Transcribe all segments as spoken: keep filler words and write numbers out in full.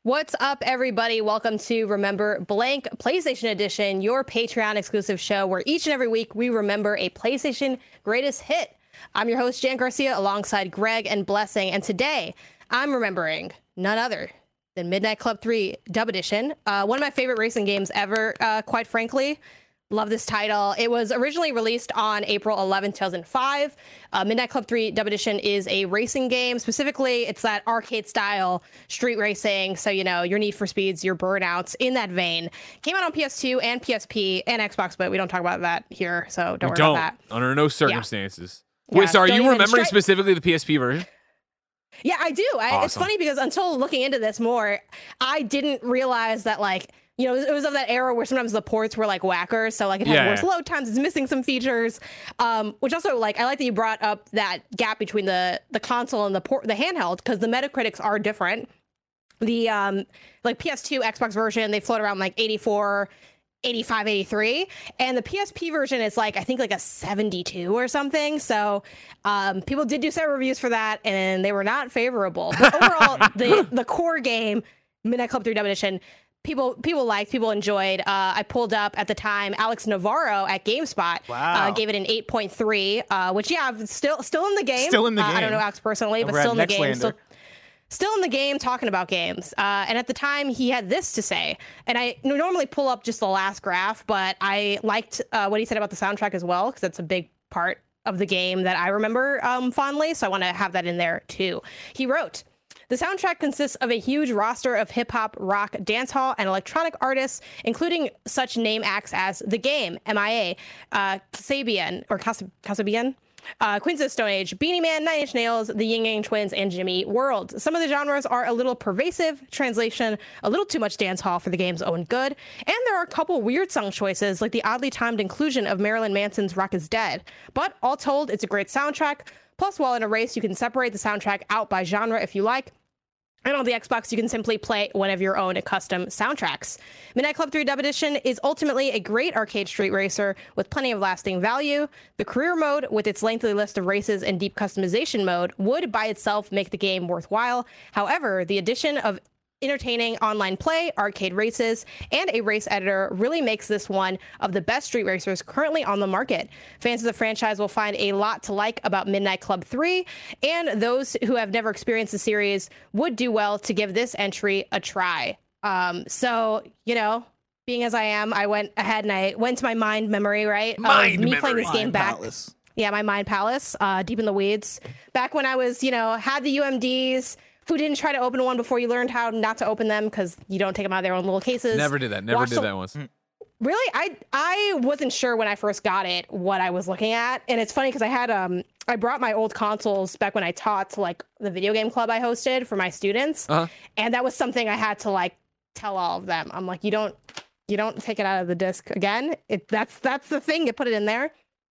What's up, everybody? Welcome to Remember Blank PlayStation Edition, your Patreon exclusive show where each and every week we remember a PlayStation greatest hit. I'm your host, Jan Garcia, alongside Greg and Blessing, and today I'm remembering none other than Midnight Club three Dub Edition, uh, one of my favorite racing games ever, uh, quite frankly. Love this title. It was originally released on April eleventh, two thousand five. Uh, Midnight Club three Dub Edition is a racing game. Specifically, it's that arcade style street racing. So, you know, your Need for Speeds, your Burnouts, in that vein. Came out on P S two and P S P and Xbox, but we don't talk about that here. So don't we worry don't, about that. Under no circumstances. Yeah. Wait, so are Don't you even remembering stri- specifically the P S P version? Yeah, I do. I, Awesome. It's funny because until looking into this more, I didn't realize that, like, you know, it was of that era where sometimes the ports were like whackers. So like it had Yeah, worse yeah. load times. It's missing some features, um, which also, like, I like that you brought up that gap between the the console and the port, the handheld, because the Metacritics are different. The um, like P S two, Xbox version, they float around like eighty-four, eighty-five, eighty-three, and the P S P version is like, I think, like a seventy-two or something. So um, people did do several reviews for that, and they were not favorable. But overall, the the core game, Midnight Club three Dub Edition, people people liked, people enjoyed. Uh, I pulled up at the time Alex Navarro at GameSpot. Wow. Uh, gave it an eight point three, uh, which, yeah, still still in the game. Still in the Uh, I don't game. know Alex personally, but Over at still in the game. Nextlander. Still, still in the game talking about games. Uh, and at the time, he had this to say. And I normally pull up just the last graph, but I liked uh, what he said about the soundtrack as well, because that's a big part of the game that I remember um, fondly. So I want to have that in there, too. He wrote, "The soundtrack consists of a huge roster of hip-hop, rock, dancehall, and electronic artists, including such name acts as The Game, M I A, uh, Kasabian, or Kas- Kasabian, uh, Queens of the Stone Age, Beanie Man, Nine Inch Nails, The Yin Yang Twins, and Jimmy World. Some of the genres are a little pervasive, translation, a little too much dancehall for the game's own good, and there are a couple weird song choices, like the oddly timed inclusion of Marilyn Manson's Rock is Dead. But all told, it's a great soundtrack. Plus, while in a race, you can separate the soundtrack out by genre if you like. And on the Xbox, you can simply play one of your own custom soundtracks. Midnight Club three Dub Edition is ultimately a great arcade street racer with plenty of lasting value. The career mode, with its lengthy list of races and deep customization mode, would by itself make the game worthwhile. However, the addition of entertaining online play, arcade races, and a race editor really makes this one of the best street racers currently on the market. Fans of the franchise will find a lot to like about Midnight Club three, and those who have never experienced the series would do well to give this entry a try. Um, so, you know, being as I am, I went ahead and I went to my mind memory, right? Mind of me memory. playing this game Mind back. Palace. Yeah, my mind palace, uh, deep in the weeds. Back when I was, you know, had the U M Ds, who didn't try to open one before you learned how not to open them because you don't take them out of their own little cases. Never did that. Never Watched did a- that once. Really? I I wasn't sure when I first got it what I was looking at. And it's funny because I had, um, I brought my old consoles back when I taught to like the video game club I hosted for my students. Uh-huh. And that was something I had to like tell all of them. I'm like, you don't, you don't take it out of the disc again. It that's, that's the thing. You put it in there.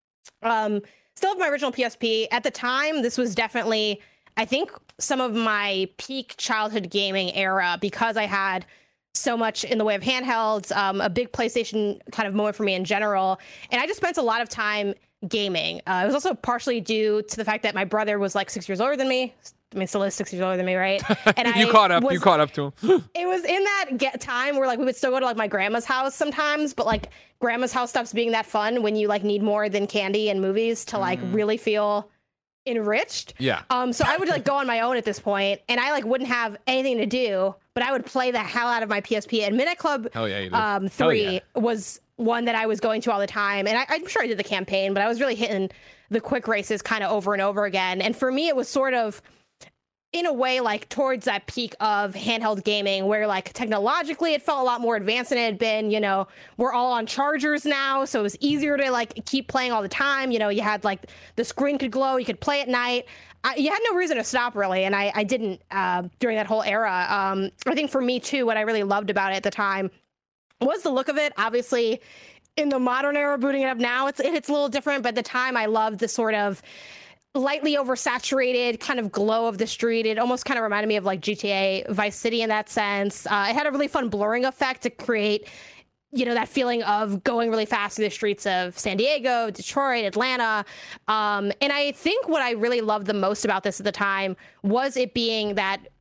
Um, still have my original P S P. At the time, this was definitely, I think, some of my peak childhood gaming era because I had so much in the way of handhelds, um, a big PlayStation kind of moment for me in general. And I just spent a lot of time gaming. Uh, it was also partially due to the fact that my brother was like six years older than me. I mean, still is six years older than me, right? And you I caught up. was- You caught up to him. It was in that get time where like we would still go to like my grandma's house sometimes, but like grandma's house stops being that fun when you like need more than candy and movies to like really feel enriched. Yeah. Um, so I would like go on my own at this point, and I like wouldn't have anything to do, but I would play the hell out of my P S P. And Midnight Club Hell yeah, you did. um, Hell three yeah. was one that I was going to all the time, and I, I'm sure I did the campaign, but I was really hitting the quick races kind of over and over again. And for me, it was sort of, in a way, like towards that peak of handheld gaming where like technologically it felt a lot more advanced than it had been. You know, we're all on chargers now, so it was easier to like keep playing all the time. You know, you had like the screen could glow, you could play at night. I, you had no reason to stop really, and I, I didn't uh, during that whole era. Um, I think for me too, what I really loved about it at the time was the look of it. Obviously, in the modern era, booting it up now, it's it's a little different. But at the time, I loved the sort of lightly oversaturated kind of glow of the street. It almost kind of reminded me of like G T A Vice City in that sense. Uh, it had a really fun blurring effect to create, you know, that feeling of going really fast through the streets of San Diego, Detroit, Atlanta. Um, and I think what I really loved the most about this at the time was it being that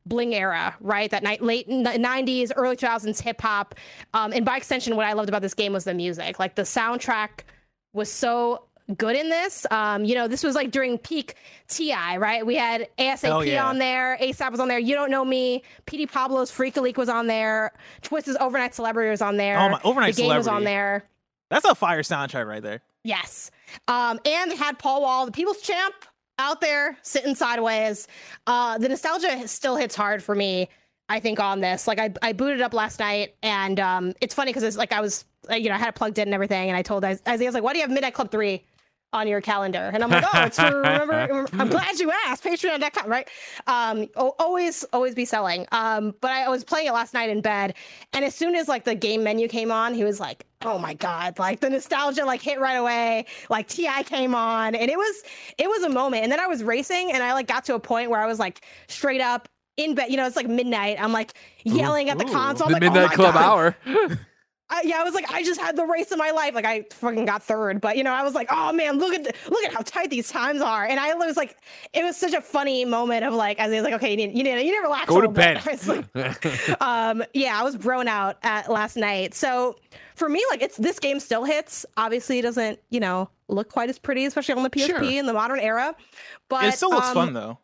bling era, right? That night, late nineties, early two thousands hip hop. Um, and by extension, what I loved about this game was the music. Like the soundtrack was so good in this. Um, you know, this was like during peak T I, right? We had ASAP yeah. on there, ASAP was on there, You Don't Know Me, P D Pablo's Freak a Leak was on there, Twist's Overnight Celebrity was on there. Oh my, Overnight the game was Celebrity on there. That's a fire soundtrack right there. Yes. Um, and they had Paul Wall, the People's Champ, out there sitting sideways. Uh, the nostalgia still hits hard for me, I think, on this. Like I, I booted up last night, and um, it's funny because it's like I was, you know, I had it plugged in and everything, and I told Isaiah, I was like, why do you have Midnight Club three on your calendar? And I'm like, oh, it's for, remember, I'm glad you asked, patreon dot com, right? Um, always, always be selling. Um, but I was playing it last night in bed, and as soon as like the game menu came on, he was like, oh my God, like the nostalgia like hit right away. Like T I came on, and it was, it was a moment. And then I was racing, and I like got to a point where I was like straight up in bed, you know, it's like midnight. I'm like yelling ooh, at the console. The like, Midnight oh Club God. hour. I, yeah, I was like, I just had the race of my life. Like I fucking got third, but you know, I was like, oh man, look at the, look at how tight these times are. And I was like, it was such a funny moment of like, as I was like, okay, you need, you need, you need to relax. Go a to bit. bed. I was like, um, yeah, I was blown out at last night. So for me, like, it's this game still hits. Obviously, it doesn't, you know, look quite as pretty, especially on the P S P Sure. in the modern era. But It still looks um, fun though.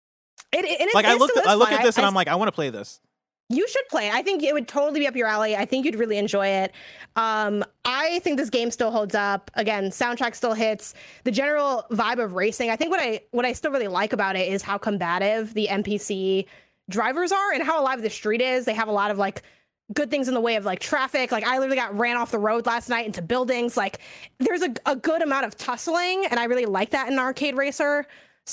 It, it, it Like it I look, still is I look fun. at this I, and I, I'm like, I want to play this. You should play it. I think it would totally be up your alley. I think you'd really enjoy it. Um, I think this game still holds up. Again, soundtrack still hits. The general vibe of racing. I think what I what I still really like about it is how combative the N P C drivers are and how alive the street is. They have a lot of like good things in the way of like traffic. Like I literally got ran off the road last night into buildings. Like there's a, a good amount of tussling, and I really like that in an arcade racer.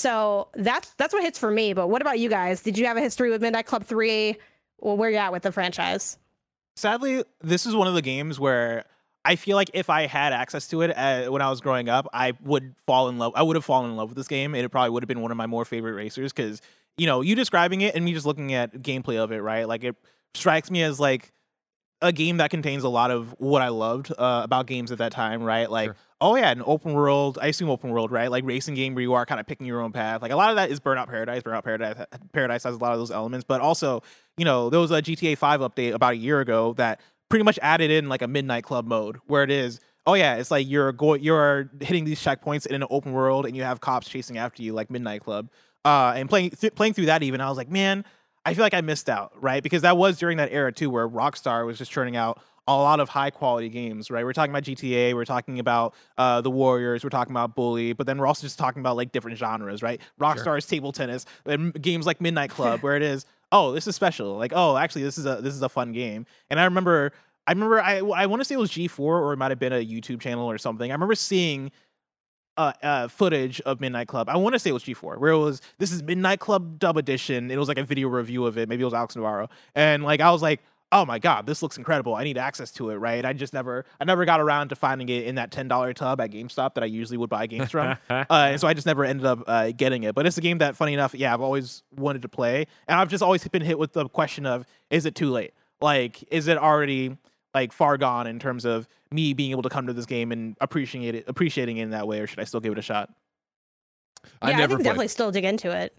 So that's that's what hits for me. But what about you guys? Did you have a history with Midnight Club three? Well, where you at with the franchise? Sadly, this is one of the games where I feel like if I had access to it uh, when I was growing up, I would fall in love. I would have fallen in love with this game. It probably would have been one of my more favorite racers because, you know, you describing it and me just looking at gameplay of it, right? Like it strikes me as like a game that contains a lot of what I loved uh, about games at that time, right? Like, sure. Oh yeah, an open world, I assume open world, right? Like racing game where you are kind of picking your own path. Like a lot of that is Burnout Paradise. Burnout Paradise Paradise has a lot of those elements, but also, you know, there was a G T A five update about a year ago that pretty much added in like a Midnight Club mode where it is, oh yeah, it's like you're going, you're hitting these checkpoints in an open world and you have cops chasing after you like Midnight Club. Uh, and playing th- playing through that even, I was like, man, I feel like I missed out, right? Because that was during that era too, where Rockstar was just churning out a lot of high quality games, right? We're talking about G T A, we're talking about uh, the Warriors, we're talking about Bully, but then we're also just talking about like different genres, right? Rockstar's sure. table tennis, and games like Midnight Club, where it is, oh, this is special. Like, oh, actually, this is a this is a fun game. And I remember, I remember, I I want to say it was G four or it might have been a YouTube channel or something. I remember seeing Uh, uh, footage of Midnight Club. I want to say it was G four, where it was, this is Midnight Club Dub Edition. It was like a video review of it. Maybe it was Alex Navarro. And like, I was like, oh my God, this looks incredible. I need access to it, right? I just never, I never got around to finding it in that ten dollar tub at GameStop that I usually would buy games from. uh, and so I just never ended up uh, getting it. But it's a game that, funny enough, yeah, I've always wanted to play. And I've just always been hit with the question of, is it too late? Like, is it already like far gone in terms of me being able to come to this game and appreciate it, appreciating it in that way, or should I still give it a shot? I yeah, never I think definitely still dig into it.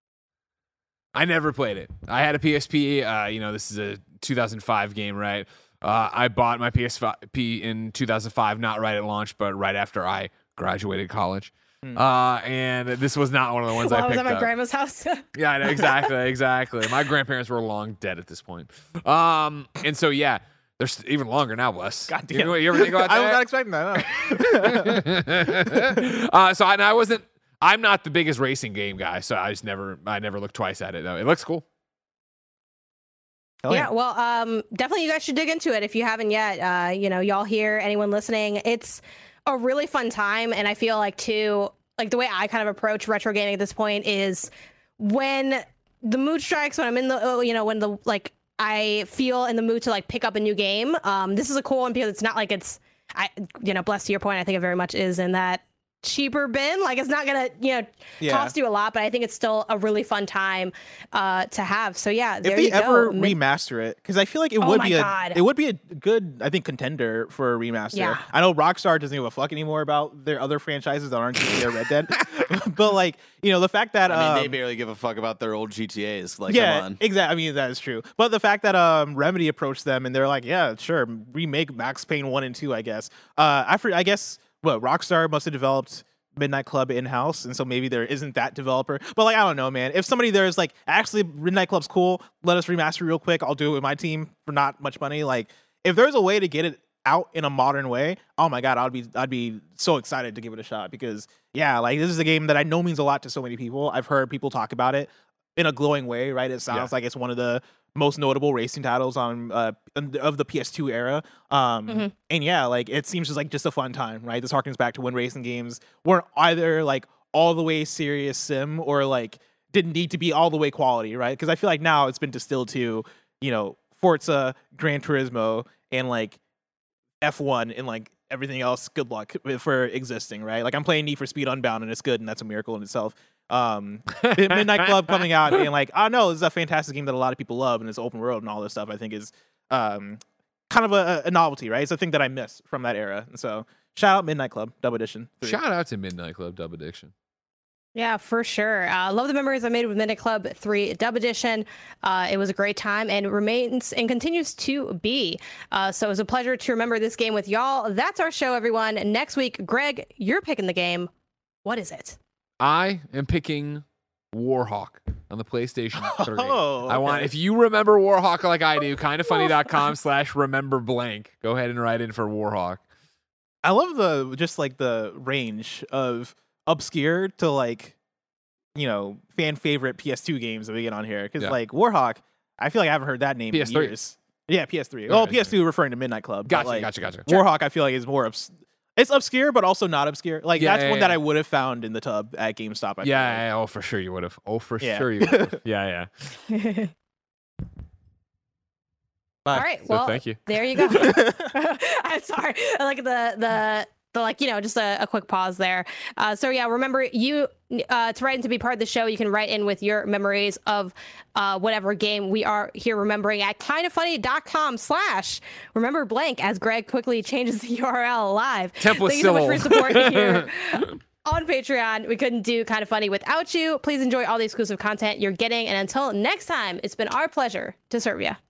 I never played it. I had a P S P. Uh, you know, this is a two thousand five game, right? Uh, I bought my P S P in two thousand five, not right at launch, but right after I graduated college. Mm. Uh, and this was not one of the ones well, I picked up. I was at my up. grandma's house. Yeah, I know, exactly, exactly. My grandparents were long dead at this point. Um, and so, yeah. They're even longer now, Wes. God damn. You, you ever think about that? I was not expecting that. No. uh, so I, and I wasn't. I'm not the biggest racing game guy, so I just never. I never looked twice at it though. It looks cool. Oh, yeah. yeah. Well, um, definitely you guys should dig into it if you haven't yet. Uh, you know, y'all here, anyone listening, it's a really fun time, and I feel like too, like the way I kind of approach retro gaming at this point is when the mood strikes, when I'm in the, you know, when the like. I feel in the mood to like pick up a new game. Um, this is a cool one because it's not like it's, I, you know, bless to your point, I think it very much is in that cheaper bin. Like it's not gonna, you know, Yeah. cost you a lot, but I think it's still a really fun time uh, to have. So yeah, there if they you ever go. Mid- remaster it, because I feel like it Oh would my be a God. it would be a good, I think, contender for a remaster. Yeah. I know Rockstar doesn't give a fuck anymore about their other franchises that aren't G T A or Red Dead, but like you know the fact that I mean, um, they barely give a fuck about their old G T As. Like, yeah, come on. exactly. I mean that is true, but the fact that um Remedy approached them and they're like, yeah, sure, remake Max Payne one and two, I guess. Uh, I I guess what Rockstar must have developed Midnight Club in-house, and so maybe there isn't that developer, but like I don't know, man. If somebody there is like, actually Midnight Club's cool, let us remaster real quick, I'll do it with my team for not much money. Like if there's a way to get it out in a modern way, oh my god, I'd be I'd be so excited to give it a shot, because yeah, like this is a game that I know means a lot to so many people. I've heard people talk about it in a glowing way, right? It sounds Yeah. like it's one of the most notable racing titles on uh of the P S two era. Um Mhm. and yeah, like it seems just like just a fun time, right? This harkens back to when racing games weren't either like all the way serious sim or like didn't need to be all the way quality, right? Because I feel like now it's been distilled to, you know, Forza, Gran Turismo, and like F one and like everything else. Good luck for existing, right? Like I'm playing Need for Speed Unbound and it's good, and that's a miracle in itself. Um, Mid- Midnight Club coming out and being like, oh no, this is a fantastic game that a lot of people love and it's open world and all this stuff, I think is um kind of a, a novelty, right? It's a thing that I miss from that era. And so shout out Midnight Club Dub Edition three. Shout out to Midnight Club Dub Addiction. Yeah, for sure. Uh, love the memories I made with Midnight Club three Dub Edition. Uh, it was a great time and remains and continues to be. Uh, so it was a pleasure to remember this game with y'all. That's our show, everyone. Next week, Greg, you're picking the game. What is it? I am picking Warhawk on the PlayStation three. Oh, I want, okay. if you remember Warhawk like I do, kindafunny.com slash remember blank. Go ahead and write in for Warhawk. I love the just like the range of obscure to like, you know, fan favorite P S two games that we get on here. Because Yeah. like Warhawk, I feel like I haven't heard that name P S three. in years. Yeah, P S three. Okay, Oh, P S two referring to Midnight Club. but, Gotcha, like, gotcha, gotcha. Warhawk, I feel like is more obs- it's obscure, but also not obscure. Like Yeah, that's yeah, one that yeah. I would have found in the tub at GameStop. I feel Yeah, like. yeah, oh, for sure you would have. Oh, for Yeah. sure you would have. Yeah, yeah. Bye. All right. So Well, thank you. there you go. I'm sorry. I like the the the like you know just a, a quick pause there. Uh, so yeah, remember you uh, to write in to be part of the show. You can write in with your memories of uh, whatever game we are here remembering at kindafunny.com slash remember blank as Greg quickly changes the U R L live. Template Thank you so much for your Sybil. support here on Patreon. We couldn't do Kind of Funny without you. Please enjoy all the exclusive content you're getting, and until next time, it's been our pleasure to serve you.